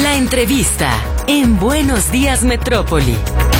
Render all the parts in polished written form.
La entrevista en Buenos Días Metrópoli.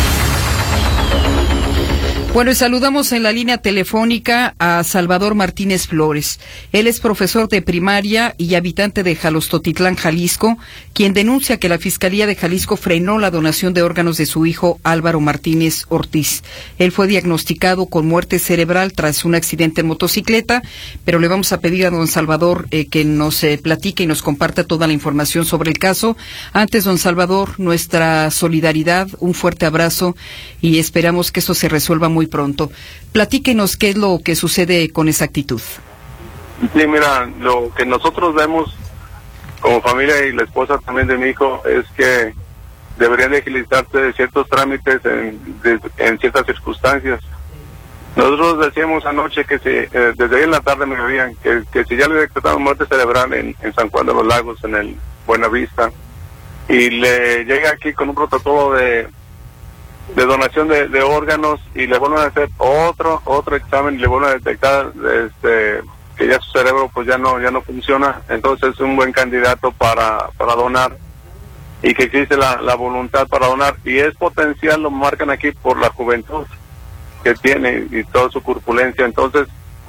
Bueno, y saludamos en la línea telefónica a Salvador Martínez Flores. Él es profesor de primaria y habitante de Jalostotitlán, Jalisco, quien denuncia que la Fiscalía de Jalisco frenó la donación de órganos de su hijo Álvaro Martínez Ortiz. Él fue diagnosticado con muerte cerebral tras un accidente en motocicleta, pero le vamos a pedir a don Salvador que nos platique y nos comparta toda la información sobre el caso. Antes, don Salvador, nuestra solidaridad, un fuerte abrazo y esperamos que esto se resuelva muy pronto. Platíquenos qué es lo que sucede con exactitud. Sí, mira, lo que nosotros vemos como familia y la esposa también de mi hijo es que deberían de agilizarse ciertos trámites en ciertas circunstancias. Nosotros decíamos anoche que si, desde ahí en la tarde me decían que si ya le decretaron muerte cerebral en San Juan de los Lagos, en el Buenavista, y le llega aquí con un protocolo de donación de órganos y le vuelven a hacer otro examen y le vuelven a detectar que ya su cerebro pues ya no funciona, entonces es un buen candidato para donar y que existe la voluntad para donar y es potencial, lo marcan aquí por la juventud que tiene y toda su corpulencia. Entonces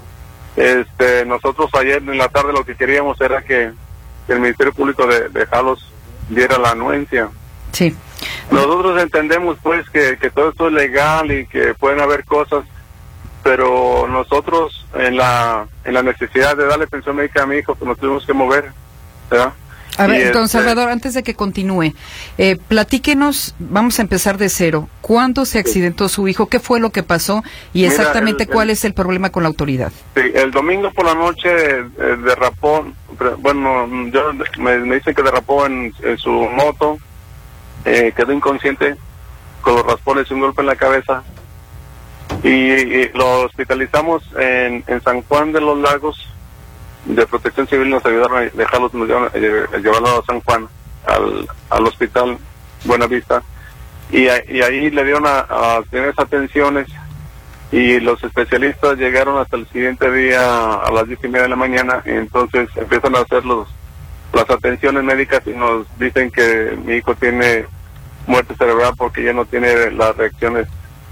nosotros ayer en la tarde lo que queríamos era que el Ministerio Público de Jalos diera la anuencia. Sí. Nosotros entendemos pues que todo esto es legal y que pueden haber cosas, pero nosotros en la necesidad de darle atención médica a mi hijo, pues nos tuvimos que mover, ¿verdad? A ver, don Salvador, antes de que continúe, platíquenos, vamos a empezar de cero. ¿Cuándo se accidentó su hijo? ¿Qué fue lo que pasó? Y exactamente cuál es el problema con la autoridad. Sí, el domingo por la noche derrapó, bueno, me dicen que derrapó en su moto. Quedó inconsciente con los raspones y un golpe en la cabeza y lo hospitalizamos en San Juan de los Lagos. De Protección Civil nos ayudaron a dejarlo, llevarlo a San Juan al hospital Buenavista y ahí le dieron a tener atenciones y los especialistas llegaron hasta el siguiente día a las 10:30 de la mañana y entonces empiezan a hacer las atenciones médicas y nos dicen que mi hijo tiene muerte cerebral porque ya no tiene las reacciones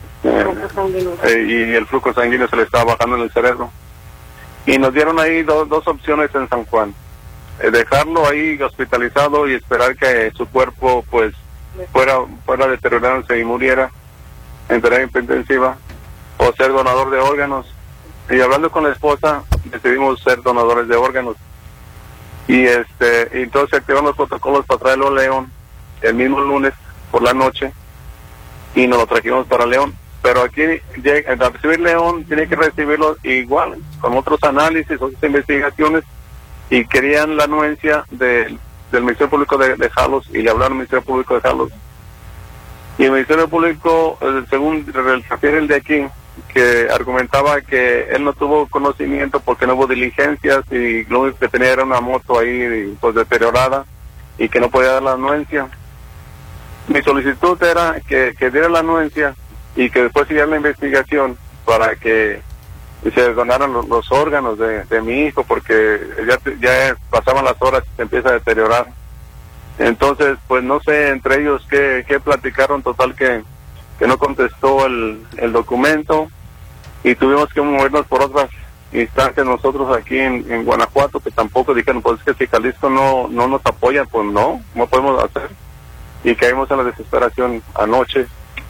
y el flujo sanguíneo se le está bajando en el cerebro. Y nos dieron ahí dos opciones en San Juan: dejarlo ahí hospitalizado y esperar que su cuerpo pues fuera deteriorándose y muriera en terapia intensiva, o ser donador de órganos. Y hablando con la esposa decidimos ser donadores de órganos. Y entonces activaron los protocolos para traerlo a León el mismo lunes por la noche y nos lo trajimos para León. Pero aquí al recibir León tiene que recibirlo igual, con otros análisis, otras investigaciones, y querían la anuencia del Ministerio Público de Jalos y le hablaron al Ministerio Público de Jalos. Y el Ministerio Público, según refiere el de aquí, que argumentaba que él no tuvo conocimiento porque no hubo diligencias y lo único que tenía era una moto ahí pues deteriorada y que no podía dar la anuencia. Mi solicitud era que diera la anuencia y que después siguiera la investigación para que se donaran los órganos de mi hijo, porque ya pasaban las horas y se empieza a deteriorar. Entonces, pues no sé entre ellos qué platicaron, total que no contestó el documento y tuvimos que movernos por otras instancias nosotros aquí en Guanajuato, que tampoco dijeron, pues es que si Jalisco no nos apoya, pues no podemos hacer. Y caímos en la desesperación anoche.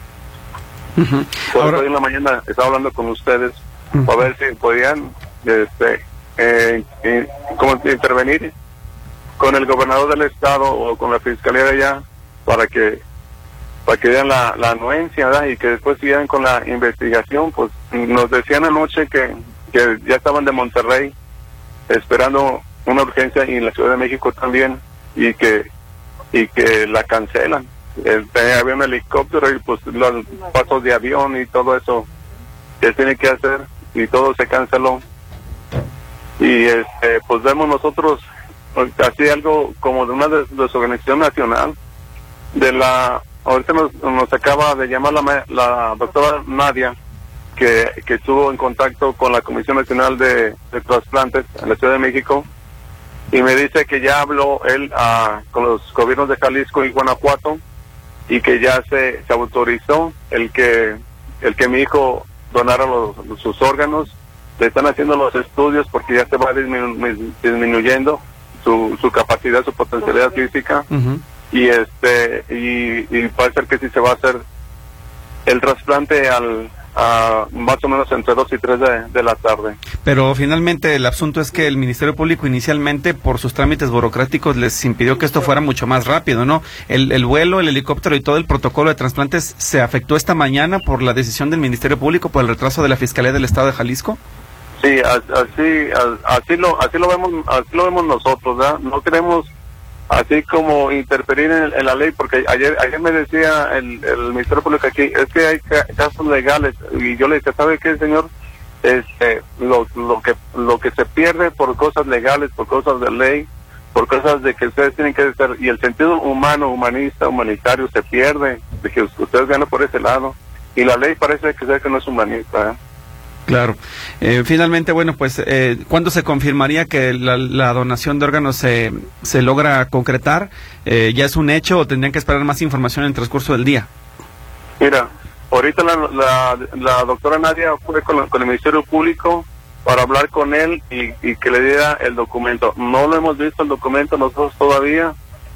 Por hoy en la mañana estaba hablando con ustedes para ver si podían como intervenir con el gobernador del estado o con la fiscalía de allá para que den la anuencia, ¿verdad? Y que después siguieran con la investigación. Pues nos decían anoche que ya estaban de Monterrey esperando una urgencia y en la Ciudad de México también y que la cancelan. Había un helicóptero y pues los pasos de avión y todo eso que tiene que hacer y todo se canceló. Y pues vemos nosotros así algo como de una desorganización nacional ahorita nos acaba de llamar la doctora Nadia, que estuvo en contacto con la Comisión Nacional de Trasplantes en la Ciudad de México, y me dice que ya habló él con los gobiernos de Jalisco y Guanajuato y que ya se autorizó el que mi hijo donara sus órganos. Le están haciendo los estudios porque ya se va disminuyendo su capacidad, su potencialidad física. Y puede ser que sí se va a hacer el trasplante más o menos entre 2 y 3 de la tarde. Pero finalmente el asunto es que el Ministerio Público inicialmente por sus trámites burocráticos les impidió que esto fuera mucho más rápido, ¿no? El vuelo, el helicóptero y todo el protocolo de trasplantes se afectó esta mañana por la decisión del Ministerio Público, por el retraso de la Fiscalía del Estado de Jalisco. Sí, así lo vemos nosotros, ¿verdad? No queremos así como interferir en la ley, porque ayer me decía el Ministerio Público aquí, es que hay casos legales, y yo le decía, ¿sabe qué, señor? Lo que se pierde por cosas legales, por cosas de ley, por cosas de que ustedes tienen que hacer, y el sentido humano, humanitario se pierde, de que ustedes ganan por ese lado, y la ley parece que no es humanista, ¿eh? Claro. Finalmente, bueno, pues, ¿cuándo se confirmaría que la donación de órganos se logra concretar? ¿Ya es un hecho o tendrían que esperar más información en el transcurso del día? Mira, ahorita la doctora Nadia fue con el Ministerio Público para hablar con él y que le diera el documento. No lo hemos visto el documento nosotros todavía.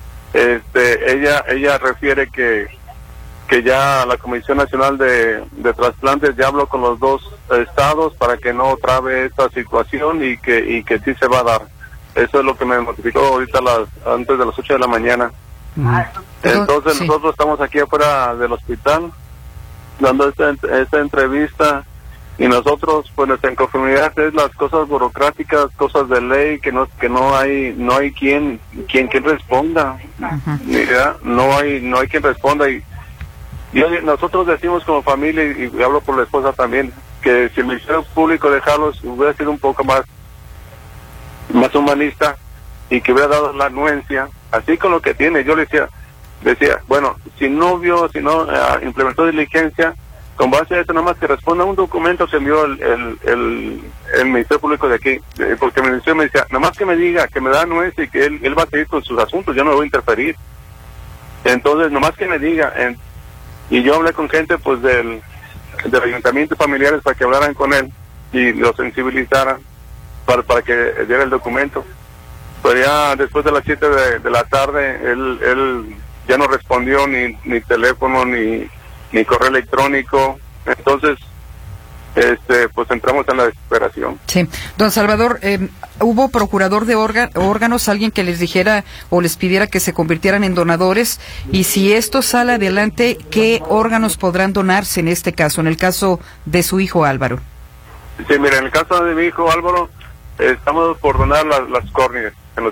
Ella refiere que ya la Comisión Nacional de Trasplantes ya habló con los 2 estados para que no trabe esta situación y que sí se va a dar. Eso es lo que me notificó ahorita antes de las 8 de la mañana. Entonces sí. Nosotros estamos aquí afuera del hospital dando esta entrevista y nosotros pues nuestra inconformidad es las cosas burocráticas, cosas de ley que no hay quien responda. No hay quien responda y nosotros decimos como familia, y hablo por la esposa también, que si el Ministerio Público de Jalos hubiera sido un poco más humanista y que hubiera dado la anuencia, así con lo que tiene, yo le decía, bueno, si no implementó diligencia, con base a eso, nada más que responda a un documento que envió el Ministerio Público de aquí, porque el Ministerio me decía, nada más que me diga, que me da anuencia y que él va a seguir con sus asuntos, yo no voy a interferir. Entonces, nada más que me diga, y yo hablé con gente pues del ayuntamiento familiares para que hablaran con él y lo sensibilizaran para que diera el documento. Pero ya después de las 7 de la tarde él ya no respondió ni teléfono ni correo electrónico. Entonces pues entramos en la desesperación. Sí. Don Salvador, ¿hubo procurador de órganos, alguien que les dijera o les pidiera que se convirtieran en donadores? Y si esto sale adelante, ¿qué órganos podrán donarse en este caso, en el caso de su hijo Álvaro? Sí, mira, en el caso de mi hijo Álvaro, estamos por donar las córneas,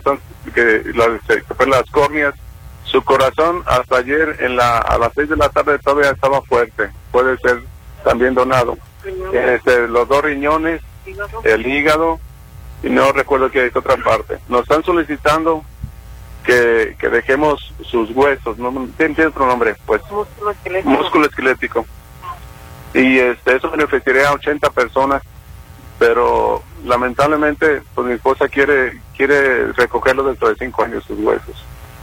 las córneas. Su corazón hasta ayer a las 6 de la tarde todavía estaba fuerte, puede ser también donado. Los 2 riñones, el hígado y no recuerdo qué otra parte. Nos están solicitando que dejemos sus huesos, ¿no? ¿Tiene otro nombre? Pues músculo esquelético. Y eso beneficiaría a 80 personas, pero lamentablemente pues mi esposa quiere recogerlo dentro de 5 años sus huesos.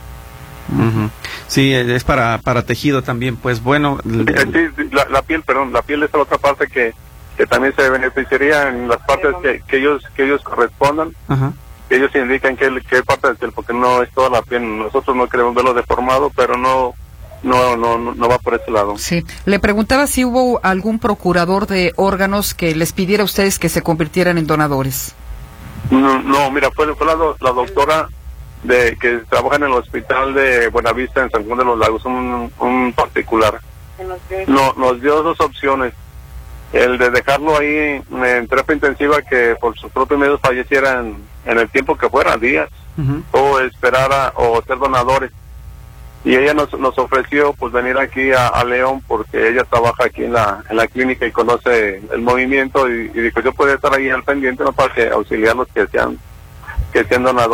Sí, es para tejido también, pues bueno. Sí, la piel es la otra parte que también se beneficiaría en las partes que ellos correspondan. Ajá. Ellos indican qué parte del piel, porque no es toda la piel. Nosotros no queremos verlo deformado, pero no va por ese lado. Sí, le preguntaba si hubo algún procurador de órganos que les pidiera a ustedes que se convirtieran en donadores. No, mira, fue la doctora que trabaja en el hospital de Buenavista en San Juan de los Lagos, un particular. Nos dio 2 opciones: el de dejarlo ahí en terapia intensiva, que por sus propios medios falleciera en el tiempo que fuera, días, o esperar o ser donadores. Y ella nos ofreció pues venir aquí a León, porque ella trabaja aquí en la clínica y conoce el movimiento, y dijo, yo podría estar ahí al pendiente, no, para que auxiliarlos que sean donadores.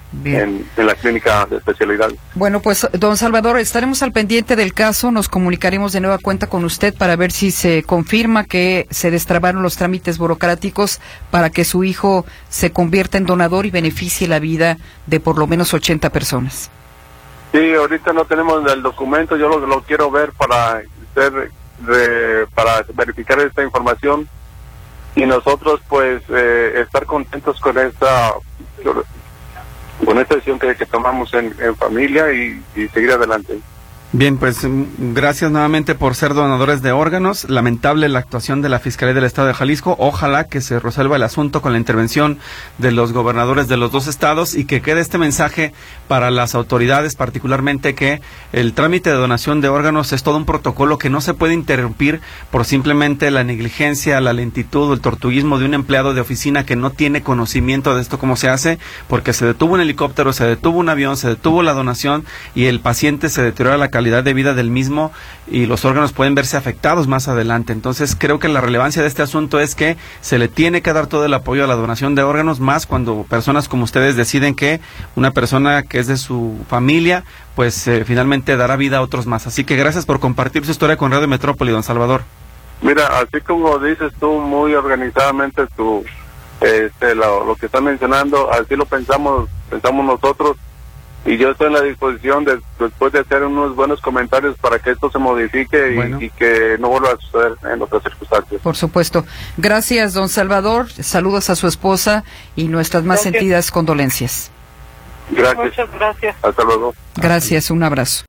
en la clínica de especialidad. Bueno, pues don Salvador, estaremos al pendiente del caso, nos comunicaremos de nueva cuenta con usted para ver si se confirma que se destrabaron los trámites burocráticos para que su hijo se convierta en donador y beneficie la vida de por lo menos 80 personas. Sí, ahorita no tenemos el documento, yo lo quiero ver para verificar esta información y nosotros pues estar contentos con esta decisión que tomamos en familia y seguir adelante. Bien, pues gracias nuevamente por ser donadores de órganos. Lamentable la actuación de la Fiscalía del Estado de Jalisco. Ojalá que se resuelva el asunto con la intervención de los gobernadores de los dos estados y que quede este mensaje para las autoridades, particularmente que el trámite de donación de órganos es todo un protocolo que no se puede interrumpir por simplemente la negligencia, la lentitud o el tortuguismo de un empleado de oficina que no tiene conocimiento de esto cómo se hace, porque se detuvo un helicóptero, se detuvo un avión, se detuvo la donación y el paciente se deteriora la calidad de vida del mismo y los órganos pueden verse afectados más adelante. Entonces creo que la relevancia de este asunto es que se le tiene que dar todo el apoyo a la donación de órganos, más cuando personas como ustedes deciden que una persona que es de su familia pues finalmente dará vida a otros más. Así que gracias por compartir su historia con Radio Metrópoli, don Salvador. Mira, así como dices tú muy organizadamente lo que estás mencionando, así lo pensamos nosotros. Y yo estoy en la disposición después de hacer unos buenos comentarios para que esto se modifique y que no vuelva a suceder en otras circunstancias. Por supuesto. Gracias, don Salvador. Saludos a su esposa y nuestras más sentidas condolencias. Gracias. Muchas gracias. Hasta luego. Gracias, un abrazo.